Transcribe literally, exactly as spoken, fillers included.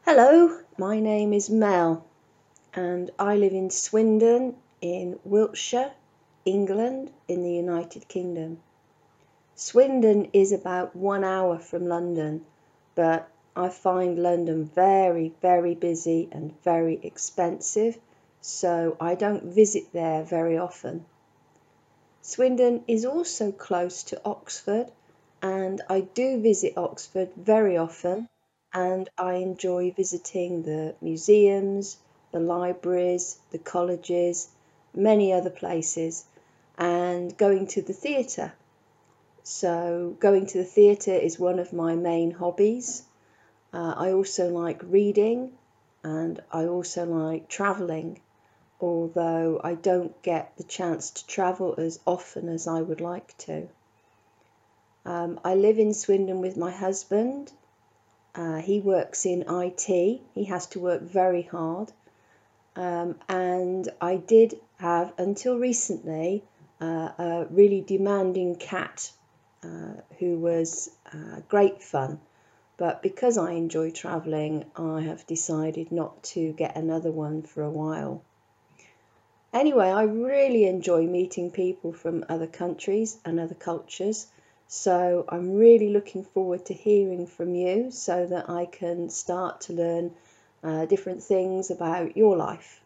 Hello, my name is Mel and I live in Swindon in Wiltshire, England in the United Kingdom. Swindon is about one hour from London, but I find London very, very busy and very expensive, so I don't visit there very often. Swindon is also close to Oxford, and I do visit Oxford very often, and I enjoy visiting the museums, the libraries, the colleges, many other places, and going to the theatre. So, going to the theatre is one of my main hobbies. Uh, I also like reading, and I also like travelling, although I don't get the chance to travel as often as I would like to. Um, I live in Swindon with my husband. Uh, he works in I T. He has to work very hard. Um, and I did have, until recently, uh, a really demanding cat uh, who was uh, great fun. But because I enjoy travelling, I have decided not to get another one for a while. Anyway, I really enjoy meeting people from other countries and other cultures. So I'm really looking forward to hearing from you so that I can start to learn uh, different things about your life.